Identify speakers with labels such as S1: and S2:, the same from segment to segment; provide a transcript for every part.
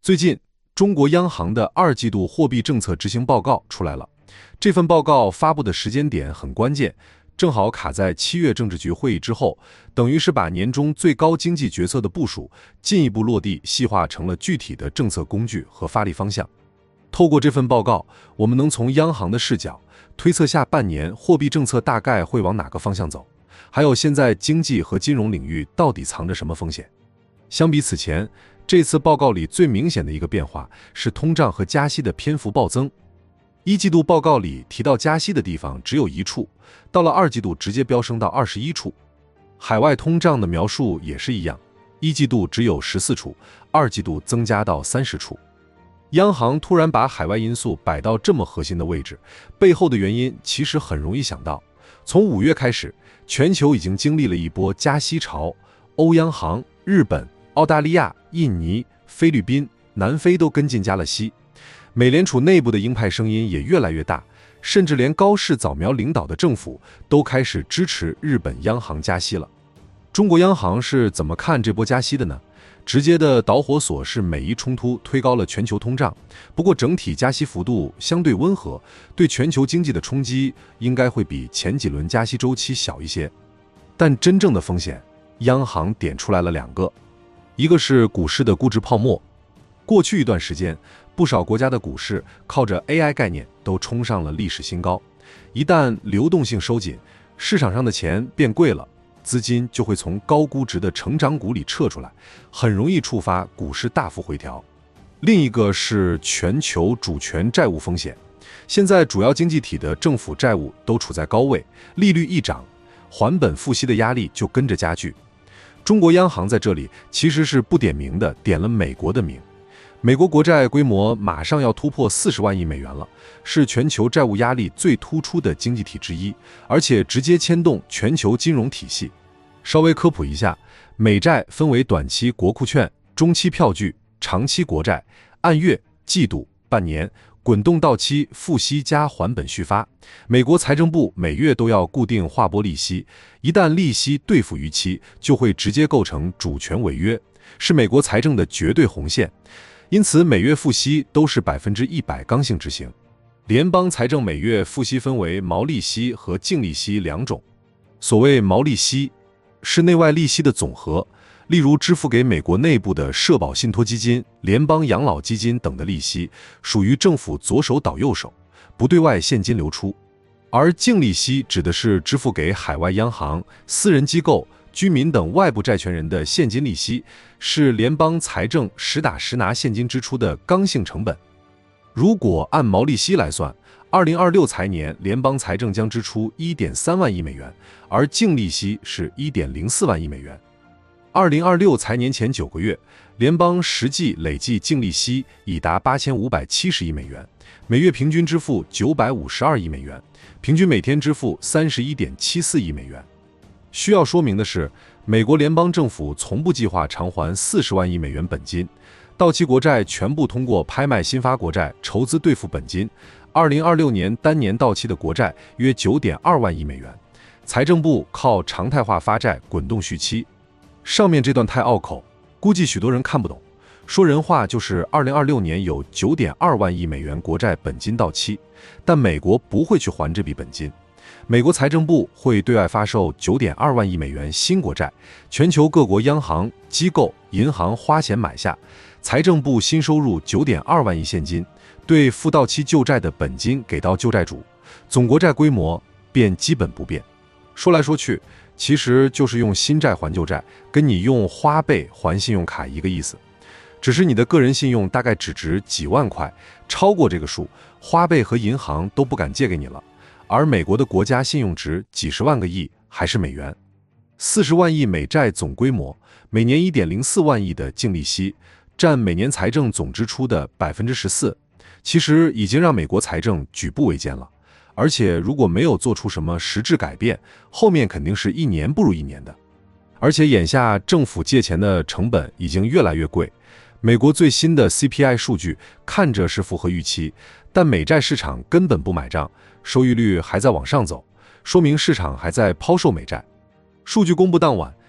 S1: 最近，中国央行的二季度货币政策执行报告出来了。这份报告发布的时间点很关键，正好卡在7月政治局会议之后，等于是把年中最高经济决策的部署进一步落地，细化成了具体的政策工具和发力方向。透过这份报告，我们能从央行的视角推测下半年货币政策大概会往哪个方向走，还有现在经济和金融领域到底藏着什么风险。相比此前，这次报告里最明显的一个变化是通胀和加息的篇幅暴增。一季度报告里提到加息的地方只有1处，到了二季度直接飙升到21处。海外通胀的描述也是一样，一季度只有14处，二季度增加到30处。央行突然把海外因素摆到这么核心的位置，背后的原因其实很容易想到。从5月开始，全球已经经历了一波加息潮，欧央行、日本、澳大利亚、印尼、菲律宾、南非都跟进加了息。美联储内部的鹰派声音也越来越大，甚至连高市早苗领导的政府都开始支持日本央行加息了。中国央行是怎么看这波加息的呢？直接的导火索是美伊冲突推高了全球通胀，不过整体加息幅度相对温和，对全球经济的冲击应该会比前几轮加息周期小一些。但真正的风险，央行点出来了2个，一个是股市的估值泡沫。过去一段时间，不少国家的股市靠着 AI 概念都冲上了历史新高，一旦流动性收紧，市场上的钱变贵了，资金就会从高估值的成长股里撤出来，很容易触发股市大幅回调。另一个是全球主权债务风险，现在主要经济体的政府债务都处在高位，利率一涨，还本付息的压力就跟着加剧。中国央行在这里其实是不点名的点了美国的名，美国国债规模马上要突破40万亿美元了，是全球债务压力最突出的经济体之一，而且直接牵动全球金融体系。稍微科普一下，美债分为短期国库券、中期票据、长期国债，按月、季度、半年滚动到期付息加还本续发。美国财政部每月都要固定划拨利息，一旦利息兑付逾期，就会直接构成主权违约，是美国财政的绝对红线。因此每月付息都是100%刚性执行。联邦财政每月付息分为毛利息和净利息2种。所谓毛利息，是内外利息的总和，例如支付给美国内部的社保信托基金、联邦养老基金等的利息，属于政府左手倒右手，不对外现金流出。而净利息指的是支付给海外央行、私人机构、居民等外部债权人的现金利息，是联邦财政实打实拿现金支出的刚性成本。如果按毛利息来算，2026财年联邦财政将支出1.3万亿美元，而净利息是1.04万亿美元。2026财年前9个月，联邦实际累计净利息已达8570亿美元，每月平均支付952亿美元，平均每天支付31.74亿美元。需要说明的是，美国联邦政府从不计划偿还40万亿美元本金，到期国债全部通过拍卖新发国债筹资兑付本金。2026年单年到期的国债约9.2万亿美元，财政部靠常态化发债滚动续期。上面这段太拗口，估计许多人看不懂。说人话就是2026年有9.2万亿美元国债本金到期，但美国不会去还这笔本金。美国财政部会对外发售9.2万亿美元新国债，全球各国央行、机构、银行花钱买下，财政部新收入9.2万亿现金，对付到期旧债的本金给到旧债主，总国债规模便基本不变。说来说去，其实就是用新债还旧债，跟你用花呗还信用卡一个意思，只是你的个人信用大概只值几万块，超过这个数，花呗和银行都不敢借给你了。而美国的国家信用值几十万个亿，还是美元。40万亿美债总规模，每年1.04万亿的净利息，占每年财政总支出的14%，其实已经让美国财政举步维艰了。而且如果没有做出什么实质改变，后面肯定是一年不如一年的。而且眼下政府借钱的成本已经越来越贵，美国最新的 CPI 数据看着是符合预期，但美债市场根本不买账，收益率还在往上走，说明市场还在抛售美债。数据公布当晚，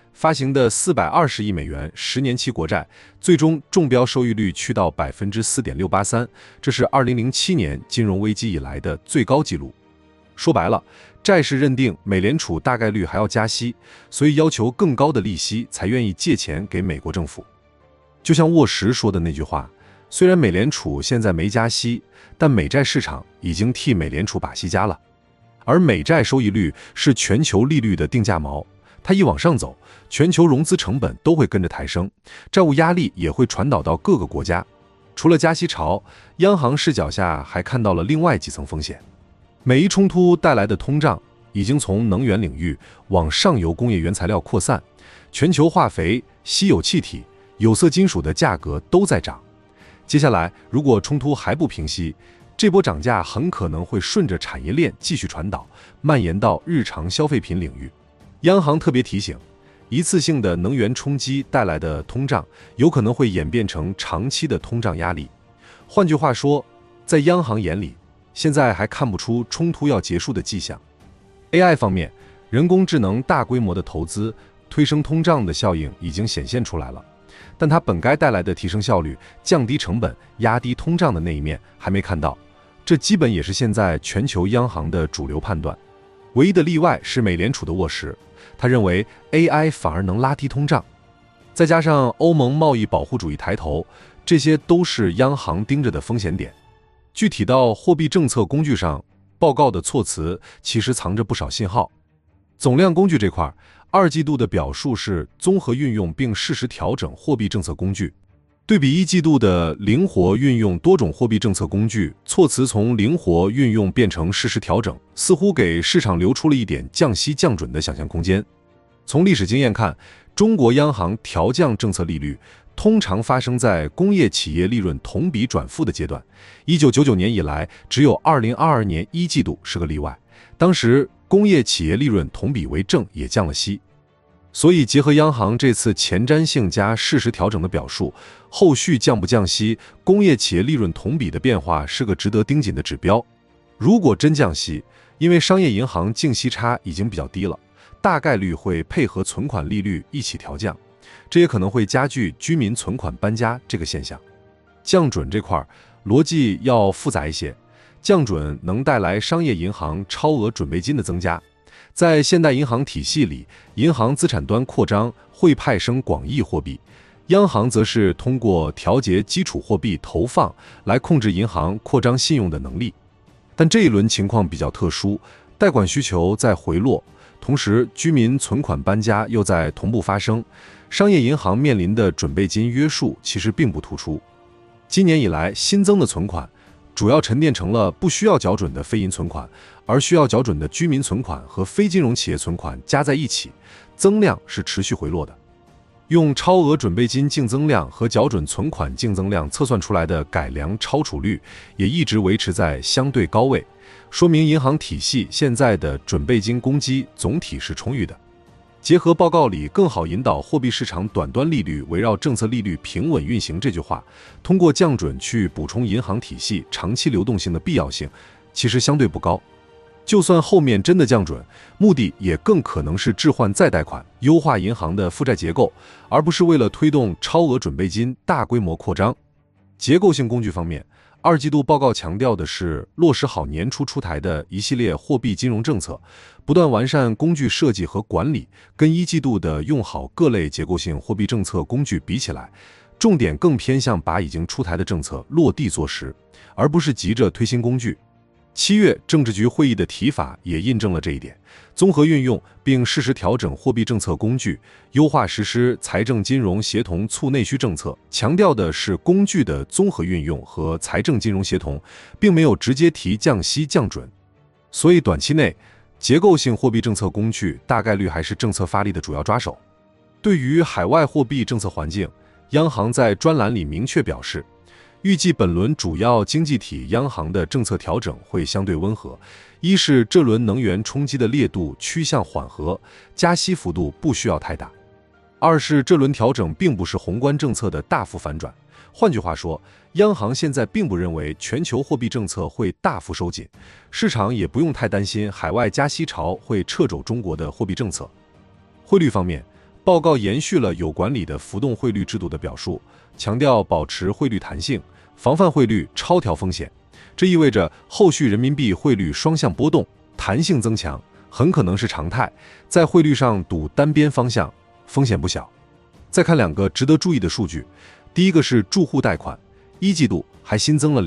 S1: 发行的420亿美元10年期国债，最终中标收益率去到 4.683%，这是2007年金融危机以来的最高纪录。说白了，债市认定美联储大概率还要加息，所以要求更高的利息才愿意借钱给美国政府。就像沃什说的那句话，虽然美联储现在没加息，但美债市场已经替美联储把息加了。而美债收益率是全球利率的定价锚，它一往上走，全球融资成本都会跟着抬升，债务压力也会传导到各个国家。除了加息潮，央行视角下还看到了另外几层风险。美伊冲突带来的通胀已经从能源领域往上游工业原材料扩散，全球化肥、稀有气体、有色金属的价格都在涨。接下来，如果冲突还不平息，这波涨价很可能会顺着产业链继续传导，蔓延到日常消费品领域。央行特别提醒，一次性的能源冲击带来的通胀有可能会演变成长期的通胀压力。换句话说，在央行眼里，现在还看不出冲突要结束的迹象。AI 方面，人工智能大规模的投资推升通胀的效应已经显现出来了，但它本该带来的提升效率、降低成本、压低通胀的那一面还没看到。这基本也是现在全球央行的主流判断。唯一的例外是美联储的沃什，他认为 AI 反而能拉低通胀。再加上欧盟贸易保护主义抬头，这些都是央行盯着的风险点。具体到货币政策工具上，报告的措辞其实藏着不少信号。总量工具这块，2季度的表述是综合运用并适时调整货币政策工具。对比1季度的灵活运用多种货币政策工具，措辞从灵活运用变成适时调整，似乎给市场留出了一点降息降准的想象空间。从历史经验看，中国央行调降政策利率通常发生在工业企业利润同比转负的阶段。1999年以来，只有2022年1季度是个例外，当时工业企业利润同比为正，也降了息。所以结合央行这次前瞻性加适时调整的表述，后续降不降息，工业企业利润同比的变化是个值得盯紧的指标。如果真降息，因为商业银行净息差已经比较低了，大概率会配合存款利率一起调降，这也可能会加剧居民存款搬家这个现象。降准这块逻辑要复杂一些，降准能带来商业银行超额准备金的增加。在现代银行体系里，银行资产端扩张会派生广义货币，央行则是通过调节基础货币投放来控制银行扩张信用的能力。但这一轮情况比较特殊，贷款需求在回落，同时居民存款搬家又在同步发生，商业银行面临的准备金约束其实并不突出。今年以来新增的存款主要沉淀成了不需要缴准的非银存款，而需要缴准的居民存款和非金融企业存款加在一起，增量是持续回落的。用超额准备金净增量和缴准存款净增量测算出来的改良超储率也一直维持在相对高位，说明银行体系现在的准备金供给总体是充裕的。结合报告里更好引导货币市场短端利率围绕政策利率平稳运行这句话，通过降准去补充银行体系长期流动性的必要性其实相对不高。就算后面真的降准，目的也更可能是置换再贷款，优化银行的负债结构，而不是为了推动超额准备金大规模扩张。结构性工具方面，2季度报告强调的是落实好年初出台的一系列货币金融政策，不断完善工具设计和管理，跟1季度的用好各类结构性货币政策工具比起来，重点更偏向把已经出台的政策落地做实，而不是急着推新工具。7月政治局会议的提法也印证了这一点，综合运用并适时调整货币政策工具，优化实施财政金融协同促内需政策，强调的是工具的综合运用和财政金融协同，并没有直接提降息降准。所以短期内，结构性货币政策工具大概率还是政策发力的主要抓手。对于海外货币政策环境，央行在专栏里明确表示，预计本轮主要经济体央行的政策调整会相对温和，一是这轮能源冲击的烈度趋向缓和，加息幅度不需要太大；二是这轮调整并不是宏观政策的大幅反转。换句话说，央行现在并不认为全球货币政策会大幅收紧，市场也不用太担心海外加息潮会掣肘中国的货币政策。汇率方面， 报告延续了有管理的浮动汇率制度的表述，强调保持汇率弹性，防范汇率超调风险。这意味着后续人民币汇率双向波动，弹性增强，很可能是常态，在汇率上赌单边方向，风险不小。再看2个值得注意的数据，第一个是住户贷款，一季度还新增了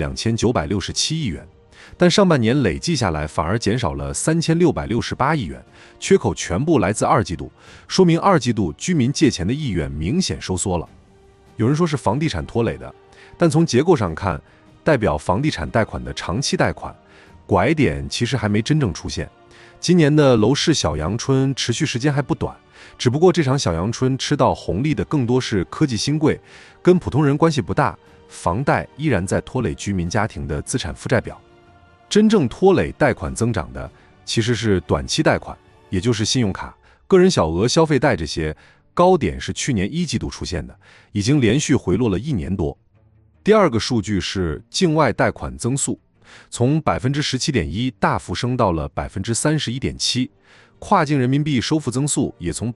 S1: 2967亿元，但上半年累计下来反而减少了3668亿元，缺口全部来自二季度，说明二季度居民借钱的意愿明显收缩了。有人说是房地产拖累的，但从结构上看，代表房地产贷款的长期贷款拐点其实还没真正出现。今年的楼市小阳春持续时间还不短，只不过这场小阳春吃到红利的更多是科技新贵，跟普通人关系不大，房贷依然在拖累居民家庭的资产负债表。真正拖累贷款增长的其实是短期贷款，也就是信用卡、个人小额消费贷，这些高点是去年一季度出现的，已经连续回落了1年多。第二个数据是境外贷款增速，从 17.1% 大幅升到了 31.7%， 跨境人民币收付增速也从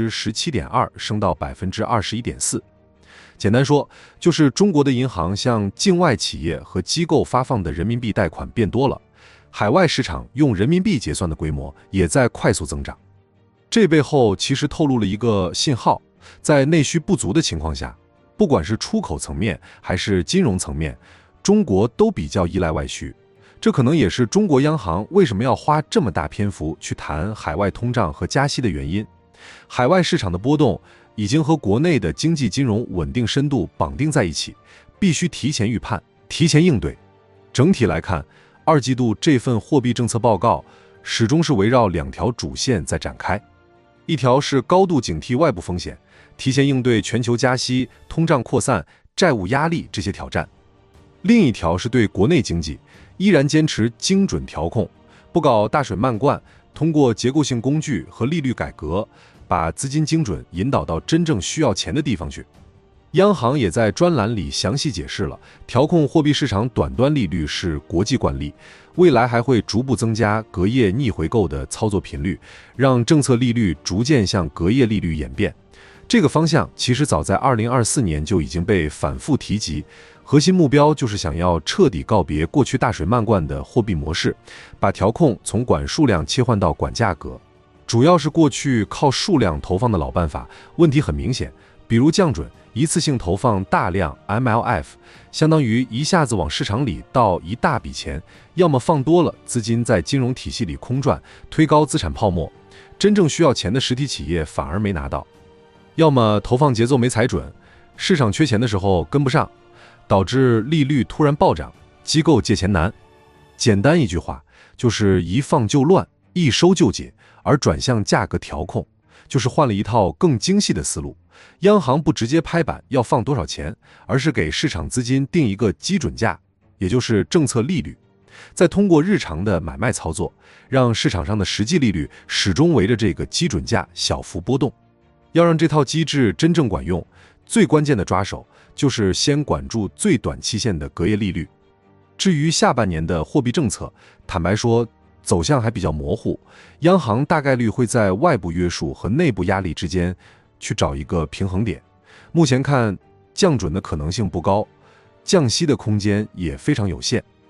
S1: 17.2% 升到 21.4%。简单说，就是中国的银行向境外企业和机构发放的人民币贷款变多了，海外市场用人民币结算的规模也在快速增长。这背后其实透露了一个信号，在内需不足的情况下，不管是出口层面还是金融层面，中国都比较依赖外需。这可能也是中国央行为什么要花这么大篇幅去谈海外通胀和加息的原因。海外市场的波动已经和国内的经济金融稳定深度绑定在一起，必须提前预判，提前应对。整体来看，二季度这份货币政策报告始终是围绕2条主线在展开，一条是高度警惕外部风险，提前应对全球加息、通胀扩散、债务压力这些挑战；另一条是对国内经济依然坚持精准调控，不搞大水漫灌，通过结构性工具和利率改革，把资金精准引导到真正需要钱的地方去。央行也在专栏里详细解释了，调控货币市场短端利率是国际惯例，未来还会逐步增加隔夜逆回购的操作频率，让政策利率逐渐向隔夜利率演变。这个方向其实早在2024年就已经被反复提及，核心目标就是想要彻底告别过去大水漫灌的货币模式，把调控从管数量切换到管价格。主要是过去靠数量投放的老办法，问题很明显，比如降准，一次性投放大量 MLF， 相当于一下子往市场里倒一大笔钱，要么放多了，资金在金融体系里空转，推高资产泡沫，真正需要钱的实体企业反而没拿到；要么投放节奏没踩准，市场缺钱的时候跟不上，导致利率突然暴涨，机构借钱难。简单一句话，就是一放就乱，一收就解，而转向价格调控，就是换了一套更精细的思路。央行不直接拍板要放多少钱，而是给市场资金定一个基准价，也就是政策利率，再通过日常的买卖操作，让市场上的实际利率始终围着这个基准价小幅波动。要让这套机制真正管用，最关键的抓手就是先管住最短期限的隔夜利率。至于下半年的货币政策，坦白说走向还比较模糊，央行大概率会在外部约束和内部压力之间去找一个平衡点。目前看降准的可能性不高，降息的空间也非常有限。